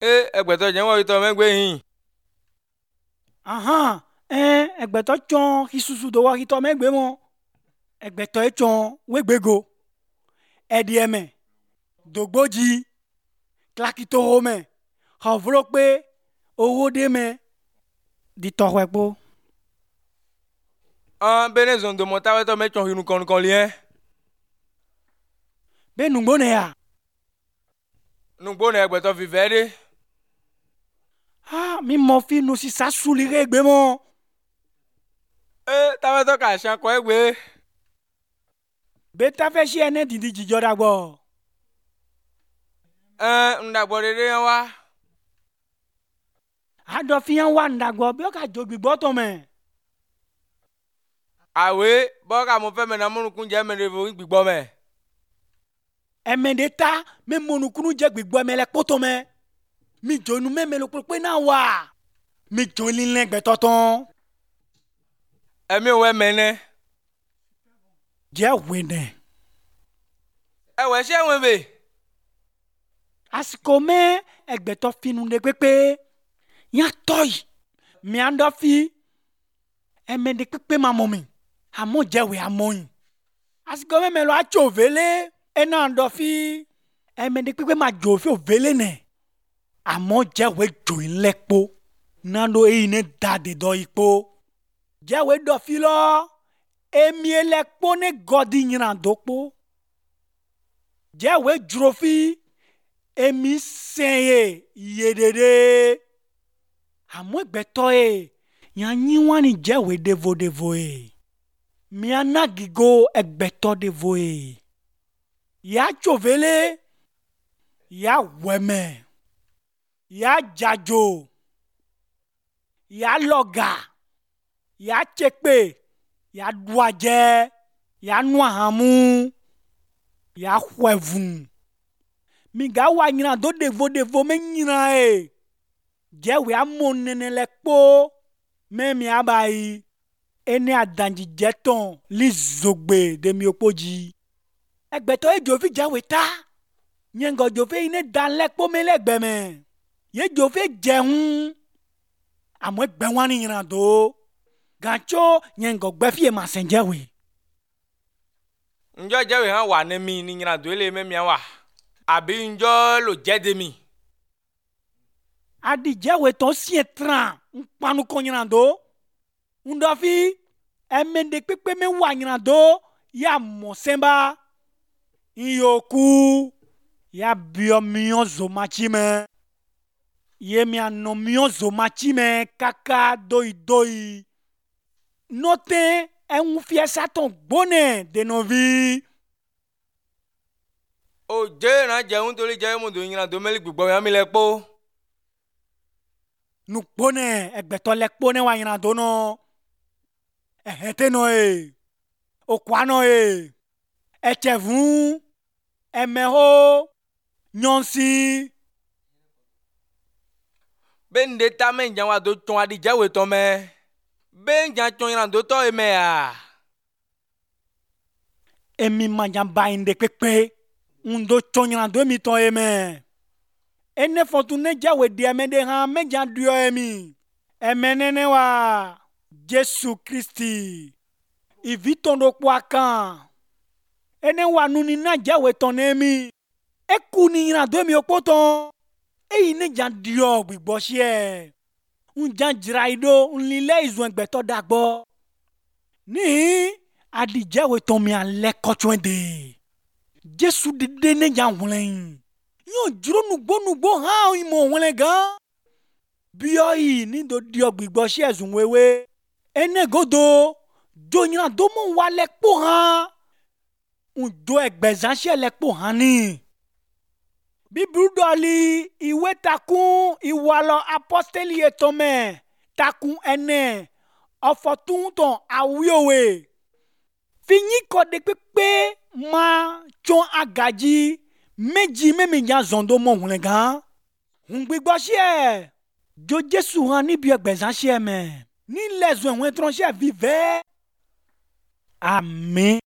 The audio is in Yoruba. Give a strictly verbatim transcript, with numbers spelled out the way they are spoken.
Eh, ẹgbẹ̀tọ̀ jẹ́ wọ́n ìtọ́ mẹ́gbẹ́ yìí. Ahan, eh, ẹgbẹ̀tọ̀ chọn isusu do wa hitọ mẹgbẹ mọ. Ẹgbẹ̀tọ̀ chọn wegbego. Ẹdiẹmẹ, dogboji, klakitoro mẹ, xɔvlo pé owó dé mẹ, ditọ̀wẹ̀ kpo. Ọ́n bẹ́ẹ̀ ní zondomọ táwẹ́tọ̀ mẹ́tsọ̀ inú kọ́nukọ́n liẹ́. Bẹ́ nùgbò nẹ ya. Nùgbò ní ẹgbẹ̀tọ̀ fìfẹ́ dé. Ah, mi mọ fi nu sisa suli rẹ gbé mọ. Eh, táwẹ́tọ̀ kà ṣan kọ́ ẹgbẹ́. Bẹ́ tafẹ́ sí ẹnẹ́ dìdí jìjọ dàgbọ́. Eh, ǹdàgbọ́ dédé yẹn wá. Adọ̀fíàn wà ǹdàgbọ́ bí ó kà jò gbìgbọ́ tọ̀ mẹ́. Àwé bọ́ọ̀kà mo fẹ́ mẹ́ta múnukún jẹ́ mẹ́rin fún gbígbọ́ mẹ́. Ẹ̀mẹ̀dẹ̀ ta mẹ́ mọ̀nùkúnú jẹ́ gbìgbọ́ ẹ̀mẹ̀ lẹ kpótó mẹ́. Mi jònú mẹ́mẹ́ ló pépé náà wà. Mi jò lílẹ̀ gbẹ̀tọ̀ tán. Ẹ̀mí òwe mẹ́nẹ́. Jẹ́ wẹ̀nẹ̀. Ẹ̀wẹ̀ ṣé ẹ̀wọ̀n bè. Àsìkò mẹ́ ẹgbẹ̀tọ̀ finu de pépé. Yà tọ́ yìí. Mi à ń dọ́ fi. Ẹ̀mẹ̀dẹ̀ pépé máa mọ̀ mi. Àmọ́ jẹ́wé àmọ́ yìí. Àsìkò mẹ́mẹ́ lọ àtsò òvélé. Ẹ náà ń dọ́ fi. Ẹ̀mẹ̀dẹ̀ pépé máa jò òfin òvélé nẹ̀. Àmọ́ jẹ́wé jò ń lẹ́kpó. Nando èyí ní dàdé dọ́ yìí kpó. Jẹ́wé dọ́ fi lọ. Èmi lẹ́kpó ní gọ́dí yìnyín àdó kpó. Jẹ́wé dzro fi. Èmi sẹ́yẹ yédèdè. Àmọ́ ẹgbẹ̀tọ̀ yẹ. Yàn nyi wani jẹ́wé devo devo yẹ. Mia nagigo ẹgbẹ̀tọ̀ devo yẹ. Yà tsovélé. Yà wẹ̀mẹ̀. Yà dzadzo. Yà lọ́gà. Yà tsekpe. Yà duadze. Yà nuahamu. Yà xɔẹ̀vù. Mi ga wa nyina do devo devo me nyina e. Jẹ́wé amó nene lẹ kpó. Mẹ́ mi aba yi. Ene adanji jẹ́tọ̀n li zogbe de mi okpo dzi. Ẹgbẹ̀tọ̀ ye dzofi jẹ́wé ta. Nyẹ̀ngọ̀ dzofi yi ne dan lẹ kpó mi lẹ gbẹmẹ. Ye dzofi jẹun. Àmọ́ ẹgbẹ́ wani nyina do. Gàtso nyẹ̀ngọ̀ gbẹ́fì yẹ ma sẹ̀ jẹ́wé. Njọ́ jẹ́wé hàn wà ní mi ní nyina dòé lé mẹ́mìá wà. Àbí njọ́ lò jẹ́ de mi. Adi jẹ́wé tán siẹ̀ tran. Nkpanu kọ́ nyina do. Ndọ́fi ẹ̀mẹ̀dẹ̀ pépé mi wà nyina do. Yà mọ̀ sẹ́nba. Nyoku. Yà biọ́ miọ́ zomatsi mẹ́. Yé mi ànọ miọ́ zomatsi mẹ́ kaka doyi doyi. Nọ́tẹ́ ẹ̀hún fiẹ́ sátọ̀ gbónẹ̀ dènọ́vi. O jẹ́ náà jẹun torí jẹ́ mo dò nyina dò mẹ́lì gbígbọ́ yẹn mi lẹ kpó. Nugbónẹ̀ ẹgbẹ̀tọ̀ lẹ kpónẹ̀ wà nyina do nọ. Ẹ̀hẹ́ntẹ́ nọ ye. Okwa nọ ye. Ẹ̀tsẹ̀vún. Ẹ̀mẹ̀ho. Nyọ̀nsi. Bẹ́ẹ̀ ní de ta mẹ́ ìjà wa do tsɔn adi jẹ́wé tọ́ mẹ́. Bẹ́ẹ̀ ìjà tsɔn nyina do tọ́ ye mẹ́ ya. Emi madza ba yin de kpekpe. Ŋdo tsɔ nyina do mi tɔ ye mɛ. Ene fɔtu ne jẹ́wé di ɛmɛ de hã mɛdza duyɔ ye mi. Ɛmɛ nene wa. Jesu Kristi. Ivi tɔn do kpɔ akan. Ene wa nuni na jẹ́wé tɔn ne mi. Eku ni nyina do mi okpo tɔn. Eyi ne dza duyɔ gbigbɔ seɛ. Ŋdza dzra yi do. Nlilɛ izun ɛgbɛtɔ dagbɔ. Nihi adi jẹ́wé tɔn mi alɛ kɔtsɔɛ de. Jesu dede ne dza wlɛn. Yóò dzro nugbo nugbo hã ìmọ̀ wlɛn gan. Biɔ yi ni do diɔ gbigbɔ seɛ zun wewe. Ene godo. Do nyina do mo wa lɛ kpó hã. Ŋdo ɛgbɛzã seɛ lɛ kpó hã ni. Biblu dɔli ìwé takun ìwalɔ apɔsteli etɔn mɛ. Takun ɛnɛ. Ọ̀fọ̀tún tán awíòwe. Finyi kọ́ de pépé máa tsɔn agadzi. Méjì mẹ́mìjà zɔ̀ndó mọ̀ wùlẹ̀ gan. Hùngbígbọ́ seɛ. Jo Jésù hàn níbi ẹgbẹ̀zán seɛ mẹ́. Nílẹ̀ zùn ẹ̀wọ̀n ẹ̀trọ́n seɛ vivẹ́. Àmín.